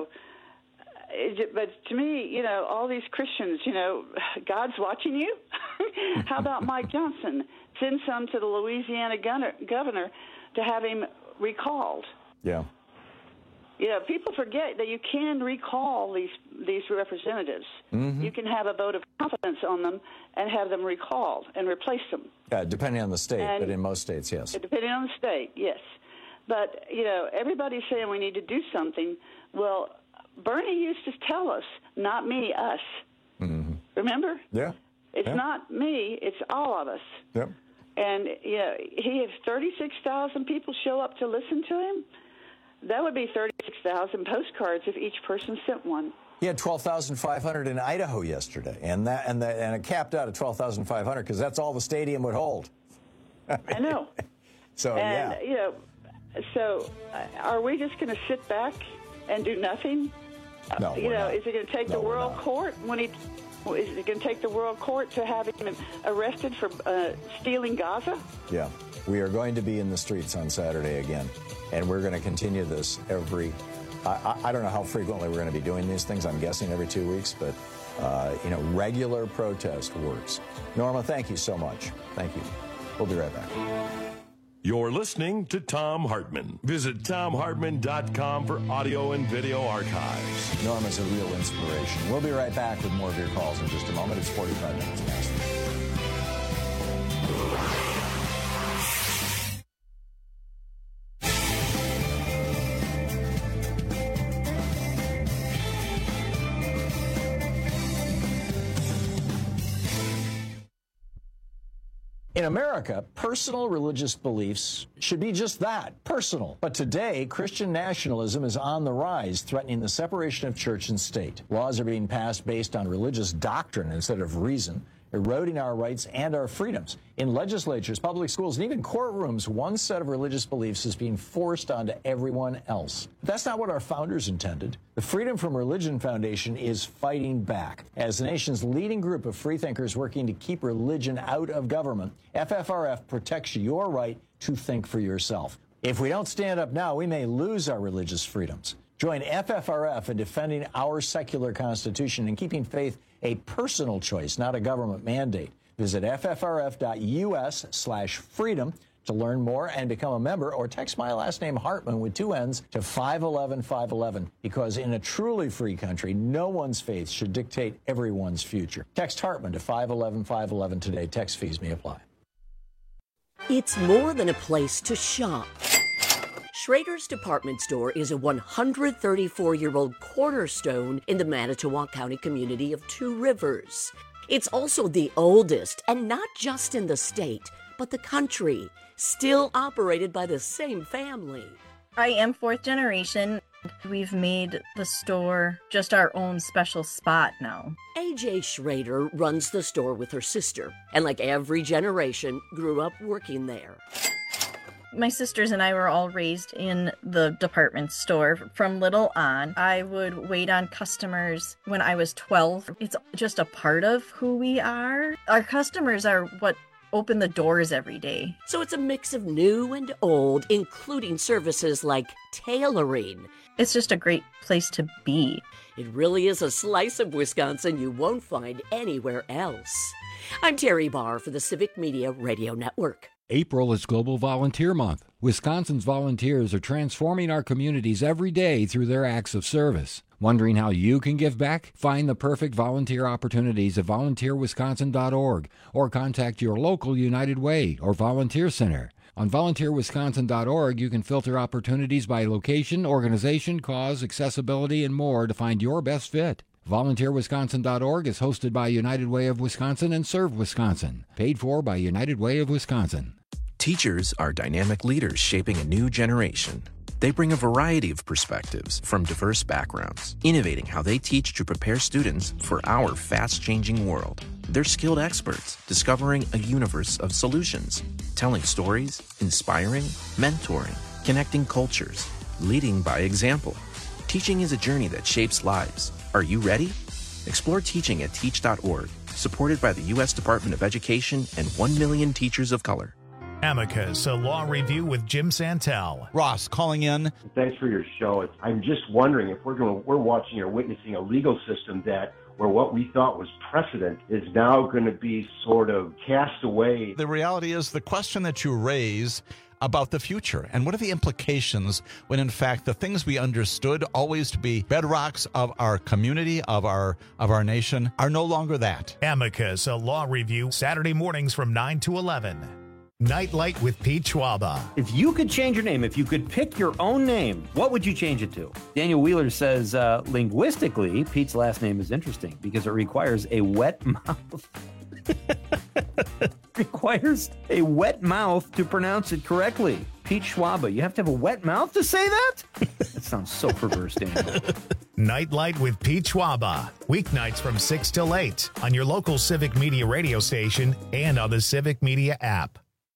but to me, all these Christians, God's watching you. How about Mike Johnson? Send some to the Louisiana governor to have him recalled. Yeah. People forget that you can recall these representatives. Mm-hmm. You can have a vote of confidence on them and have them recalled and replace them. Depending on the state, but in most states, yes. Depending on the state, yes. But, everybody's saying we need to do something. Well, Bernie used to tell us, not me, us. Mm-hmm. Remember? Yeah. It's not me, it's all of us. Yep. And, he has 36,000 people show up to listen to him. That would be 36,000 postcards if each person sent one. He had 12,500 in Idaho yesterday, and it capped out at 12,500 because that's all the stadium would hold. I know. So, So, are we just going to sit back and do nothing? No, is it going to take the world court is it going to take the world court to have him arrested for stealing Gaza? Yeah, we are going to be in the streets on Saturday again, and we're going to continue this I don't know how frequently we're going to be doing these things. I'm guessing every 2 weeks, but regular protest works. Norma, thank you so much. Thank you. We'll be right back. You're listening to Thom Hartmann. Visit ThomHartmann.com for audio and video archives. Norma's a real inspiration. We'll be right back with more of your calls in just a moment. It's 45 minutes past. In America, personal religious beliefs should be just that, personal. But today, Christian nationalism is on the rise, threatening the separation of church and state. Laws are being passed based on religious doctrine instead of reason, eroding our rights and our freedoms. In legislatures, public schools, and even courtrooms, one set of religious beliefs is being forced onto everyone else. But that's not what our founders intended. The Freedom from Religion Foundation is fighting back. As the nation's leading group of freethinkers working to keep religion out of government, FFRF protects your right to think for yourself. If we don't stand up now, we may lose our religious freedoms. Join FFRF in defending our secular constitution and keeping faith a personal choice, not a government mandate. Visit ffrf.us/freedom to learn more and become a member, or text my last name Hartmann with 2 N's to 511-511. Because in a truly free country, no one's faith should dictate everyone's future. Text Hartmann to 511-511 today. Text fees may apply. It's more than a place to shop. Schrader's Department Store is a 134-year-old cornerstone in the Manitowoc County community of Two Rivers. It's also the oldest, and not just in the state, but the country, still operated by the same family. I am fourth generation. We've made the store just our own special spot now. AJ Schrader runs the store with her sister, and like every generation, grew up working there. My sisters and I were all raised in the department store from little on. I would wait on customers when I was 12. It's just a part of who we are. Our customers are what open the doors every day. So it's a mix of new and old, including services like tailoring. It's just a great place to be. It really is a slice of Wisconsin you won't find anywhere else. I'm Terry Barr for the Civic Media Radio Network. April is Global Volunteer Month. Wisconsin's volunteers are transforming our communities every day through their acts of service. Wondering how you can give back? Find the perfect volunteer opportunities at volunteerwisconsin.org or contact your local United Way or Volunteer Center. On volunteerwisconsin.org, you can filter opportunities by location, organization, cause, accessibility, and more to find your best fit. VolunteerWisconsin.org is hosted by United Way of Wisconsin and Serve Wisconsin. Paid for by United Way of Wisconsin. Teachers are dynamic leaders shaping a new generation. They bring a variety of perspectives from diverse backgrounds, innovating how they teach to prepare students for our fast-changing world. They're skilled experts, discovering a universe of solutions, telling stories, inspiring, mentoring, connecting cultures, leading by example. Teaching is a journey that shapes lives. Are you ready? Explore teaching at teach.org, supported by the U.S. Department of Education and 1 million teachers of color. Amicus, a law review with Jim Santel. Ross calling in. Thanks for your show. I'm just wondering if we're watching or witnessing a legal system where what we thought was precedent is now going to be sort of cast away. The reality is the question that you raise about the future and what are the implications when in fact the things we understood always to be bedrocks of our community, of our nation, are no longer that. Amicus, a law review, Saturday mornings from 9 to 11. Nightlight with Pete Schwaba. If you could change your name, if you could pick your own name, what would you change it to? Daniel Wheeler says, linguistically, Pete's last name is interesting because it requires a wet mouth. Requires a wet mouth to pronounce it correctly. Pete Schwaba, you have to have a wet mouth to say that? That sounds so perverse, Daniel. Nightlight with Pete Schwaba. Weeknights from 6 till 8 on your local Civic Media radio station and on the Civic Media app.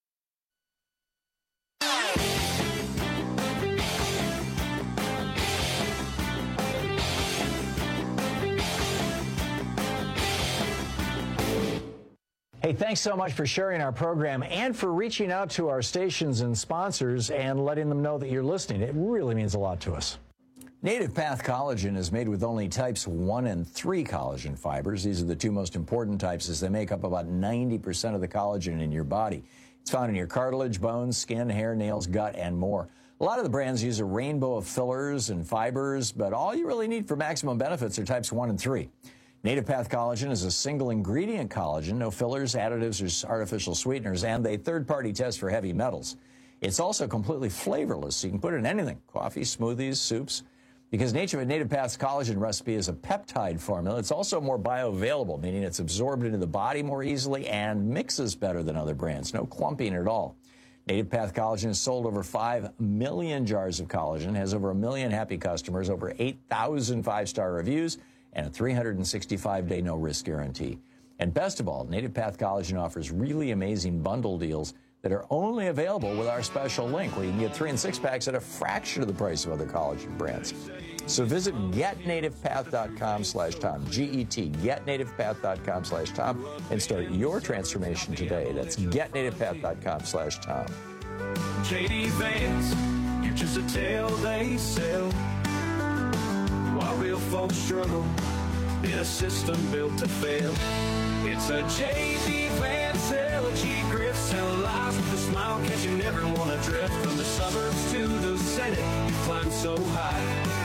Hey, thanks so much for sharing our program and for reaching out to our stations and sponsors and letting them know that you're listening. It really means a lot to us. Native Path Collagen is made with only types 1 and 3 collagen fibers. These are the two most important types as they make up about 90% of the collagen in your body. It's found in your cartilage, bones, skin, hair, nails, gut, and more. A lot of the brands use a rainbow of fillers and fibers, but all you really need for maximum benefits are types 1 and 3. Native Path Collagen is a single-ingredient collagen, no fillers, additives, or artificial sweeteners, and a third-party test for heavy metals. It's also completely flavorless, so you can put it in anything, coffee, smoothies, soups. Because Native Path's collagen recipe is a peptide formula, it's also more bioavailable, meaning it's absorbed into the body more easily and mixes better than other brands. No clumping at all. Native Path Collagen has sold over 5 million jars of collagen, has over 1 million happy customers, over 8,000 5-star reviews, and a 365-day no-risk guarantee. And best of all, Native Path Collagen offers really amazing bundle deals that are only available with our special link, where you can get 3 and 6-packs at a fraction of the price of other collagen brands. So visit getnativepath.com/Tom, G-E-T, getnativepath.com/Tom, and start your transformation today. That's getnativepath.com/Tom. JD Vance, you're just a tale they sell. While real folks struggle in a system built to fail. It's a J.D. Vance elegy, grifts and lies with a smile, cause you never want to drift from the suburbs to the Senate. You climb so high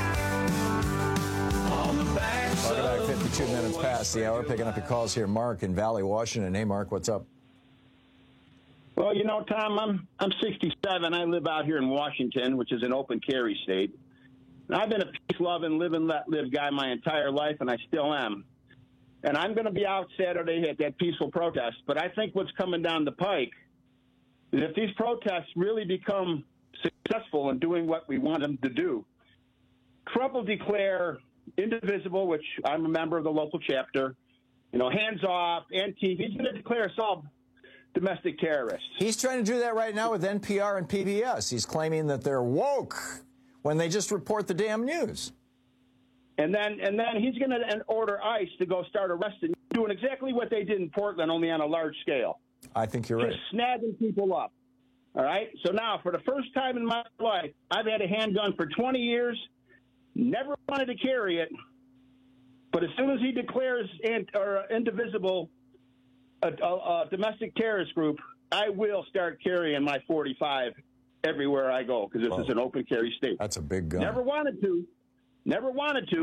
on the backs. Welcome back, 52 minutes past the hour. Picking up your calls here. Mark in Valley, Washington. Hey, Mark, what's up? Well, you know, Tom, I'm 67. I live out here in Washington, which is an open carry state. I've been a peace-loving, live and let live guy my entire life, and I still am. And I'm going to be out Saturday at that peaceful protest. But I think what's coming down the pike is if these protests really become successful in doing what we want them to do, Trump will declare indivisible, which I'm a member of the local chapter, hands off, Antifa. He's going to declare us all domestic terrorists. He trying to do that right now with NPR and PBS. He's claiming that they're woke when they just report the damn news. And then he's going to order ICE to go start arresting, doing exactly what they did in Portland, only on a large scale. I think you're right. Just snagging people up. All right? So now, for the first time in my life, I've had a handgun for 20 years, never wanted to carry it, but as soon as he declares indivisible a domestic terrorist group, I will start carrying my .45 everywhere I go, because this is an open carry state. That's a big gun. Never wanted to. Never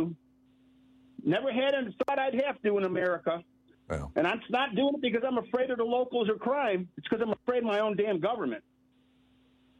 had and thought I'd have to in America. Well. And I'm not doing it because I'm afraid of the locals or crime. It's because I'm afraid of my own damn government.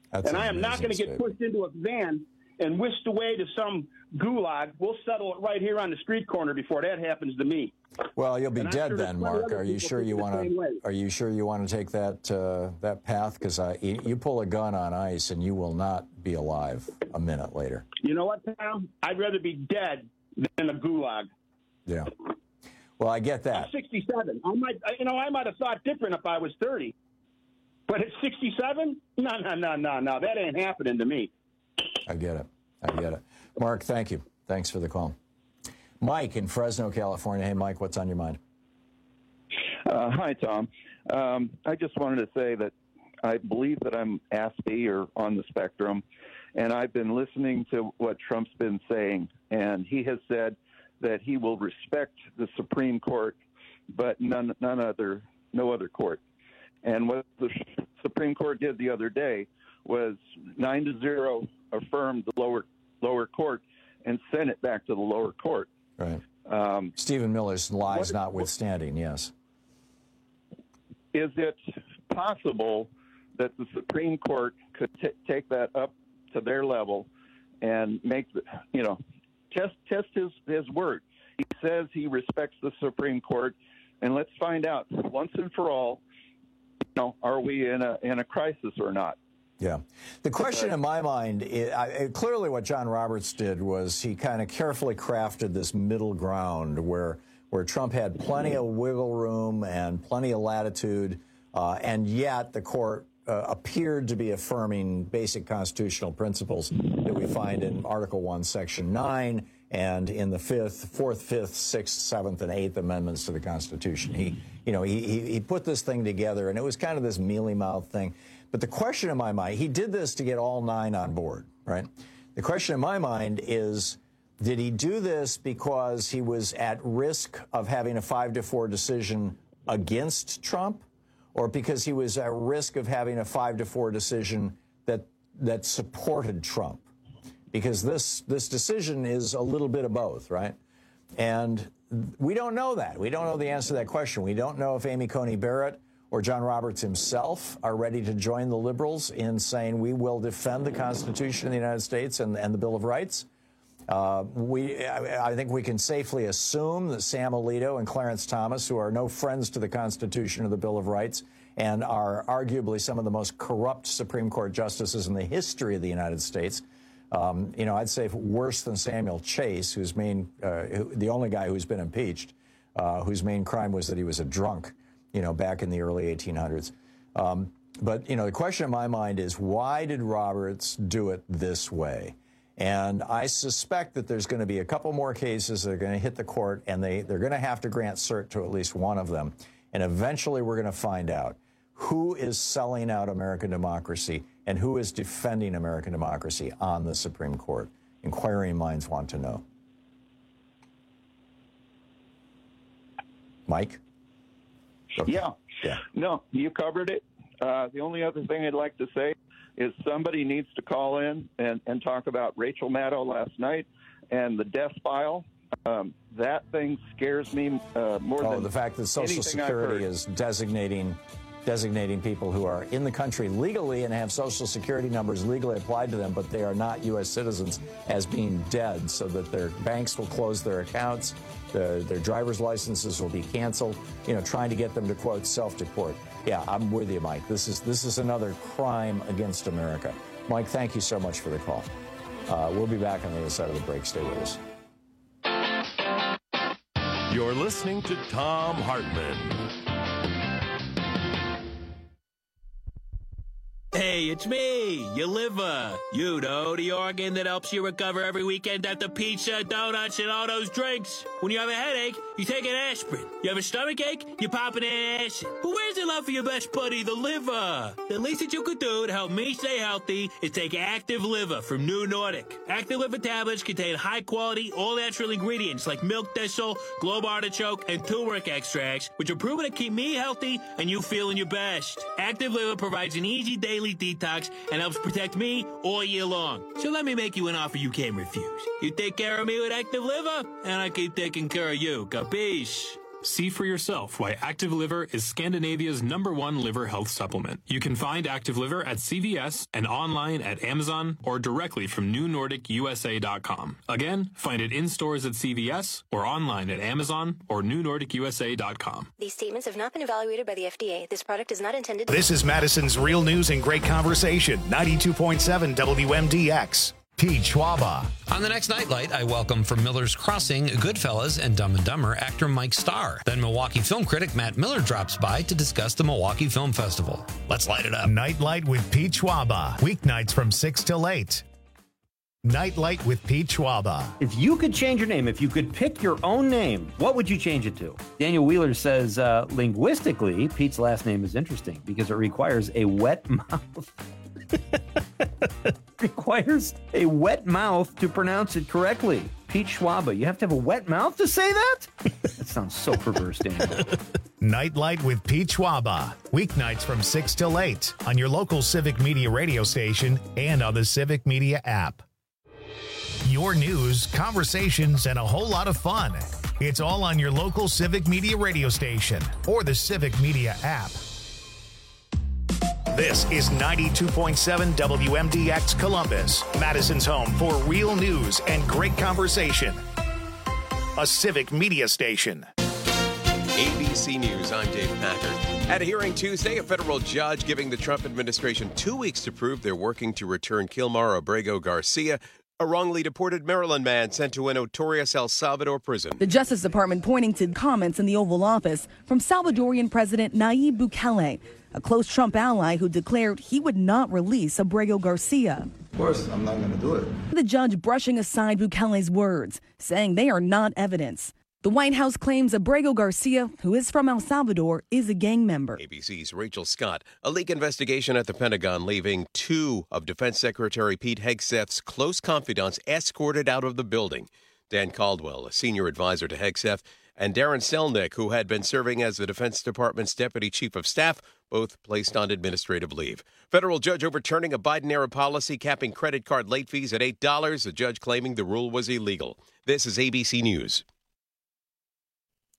And I am not going to get pushed into a van and whisked away to some gulag. We'll settle it right here on the street corner before that happens to me. Well, you'll be dead then, Mark. Are you sure you want to? Are you sure you want to take that path? Because you pull a gun on ICE and you will not be alive a minute later. You know what, Tom? I'd rather be dead than a gulag. Yeah. Well, I get that. I'm 67. I might have thought different if I was 30. But at 67? No. That ain't happening to me. I get it. Mark, thank you. Thanks for the call. Mike in Fresno, California. Hey, Mike, what's on your mind? Hi, Tom. I just wanted to say that I believe that I'm Aspie or on the spectrum, and I've been listening to what Trump's been saying, and he has said that he will respect the Supreme Court, but no other court. And what the Supreme Court did the other day was 9-0 affirmed the lower court and sent it back to the lower court. Right. Stephen Miller's lies notwithstanding, yes. Is it possible that the Supreme Court could take that up to their level and make test his word? He says he respects the Supreme Court, and let's find out once and for all, are we in a crisis or not? Yeah. The question in my mind, clearly what John Roberts did was he kind of carefully crafted this middle ground where Trump had plenty of wiggle room and plenty of latitude, and yet the court appeared to be affirming basic constitutional principles that we find in Article 1, Section 9, and in the 4th, 5th, 6th, 7th, and 8th Amendments to the Constitution. He put this thing together, and it was kind of this mealy-mouthed thing. But the question in my mind, he did this to get all 9 on board, right? The question in my mind is, did he do this because he was at risk of having a 5-4 decision against Trump, or because he was at risk of having a 5-4 decision that supported Trump? Because this decision is a little bit of both, right? And we don't know that. We don't know the answer to that question. We don't know if Amy Coney Barrett or John Roberts himself are ready to join the liberals in saying we will defend the Constitution of the United States and the Bill of Rights. I think we can safely assume that Sam Alito and Clarence Thomas, who are no friends to the Constitution or the Bill of Rights and are arguably some of the most corrupt Supreme Court justices in the history of the United States, I'd say worse than Samuel Chase, whose the only guy who's been impeached, whose main crime was that he was a drunk, back in the early 1800s. But the question in my mind is, why did Roberts do it this way? And I suspect that there's going to be a couple more cases that are going to hit the court, and they're going to have to grant cert to at least one of them. And eventually we're going to find out who is selling out American democracy and who is defending American democracy on the Supreme Court. Inquiring minds want to know. Mike? Okay. Yeah. No, you covered it. The only other thing I'd like to say is somebody needs to call in and talk about Rachel Maddow last night and the death file. That thing scares me more than the fact that Social Security is designating people who are in the country legally and have Social Security numbers legally applied to them, but they are not U.S. citizens, as being dead, so that their banks will close their accounts, their driver's licenses will be canceled, trying to get them to, quote, self-deport. Yeah, I'm with you, Mike. This is another crime against America. Mike, thank you so much for the call. We'll be back on the other side of the break. Stay with us. You're listening to Thom Hartmann. Hey, it's me, your liver. You know, the organ that helps you recover every weekend after pizza, donuts, and all those drinks. When you have a headache, you take an aspirin. You have a stomach ache, you pop an acid. But where's the love for your best buddy, the liver? The least that you could do to help me stay healthy is take Active Liver from New Nordic. Active Liver tablets contain high-quality, all-natural ingredients like milk thistle, globe artichoke, and turmeric extracts, which are proven to keep me healthy and you feeling your best. Active Liver provides an easy daily detox and helps protect me all year long. So let me make you an offer you can't refuse. You take care of me with Active Liver, and I keep taking care of you. Capiche? See for yourself why Active Liver is Scandinavia's #1 liver health supplement. You can find Active Liver at CVS and online at Amazon or directly from NewNordicUSA.com. Again, find it in stores at CVS or online at Amazon or NewNordicUSA.com. These statements have not been evaluated by the FDA. This product is not intended. This is Madison's Real News and Great Conversation, 92.7 WMDX. Pete Schwaba. On the next Nightlight, I welcome from Miller's Crossing, Goodfellas, and Dumb and Dumber actor Mike Starr. Then Milwaukee film critic Matt Miller drops by to discuss the Milwaukee Film Festival. Let's light it up. Nightlight with Pete Schwaba. Weeknights from 6 till 8. Nightlight with Pete Schwaba. If you could change your name, if you could pick your own name, what would you change it to? Daniel Wheeler says, linguistically, Pete's last name is interesting because it requires a wet mouth. Requires a wet mouth to pronounce it correctly. Pete Schwaba, you have to have a wet mouth to say that? That sounds so perverse, Daniel. Nightlight with Pete Schwaba. Weeknights from 6 till 8 on your local Civic Media radio station and on the Civic Media app. Your news, conversations, and a whole lot of fun. It's all on your local Civic Media radio station or the Civic Media app. This is 92.7 WMDX Columbus, Madison's home for real news and great conversation. A Civic Media station. ABC News, I'm Dave Packard. At a hearing Tuesday, a federal judge giving the Trump administration 2 weeks to prove they're working to return Kilmar Abrego Garcia, a wrongly deported Maryland man sent to a notorious El Salvador prison. The Justice Department pointing to comments in the Oval Office from Salvadorian President Nayib Bukele, a close Trump ally who declared he would not release Abrego Garcia. Of course, I'm not going to do it. The judge brushing aside Bukele's words, saying they are not evidence. The White House claims Abrego Garcia, who is from El Salvador, is a gang member. ABC's Rachel Scott. A leak investigation at the Pentagon leaving 2 of Defense Secretary Pete Hegseth's close confidants escorted out of the building. Dan Caldwell, a senior advisor to Hegseth, and Darren Selnick, who had been serving as the Defense Department's Deputy Chief of Staff, both placed on administrative leave. Federal judge overturning a Biden-era policy capping credit card late fees at $8, the judge claiming the rule was illegal. This is ABC News.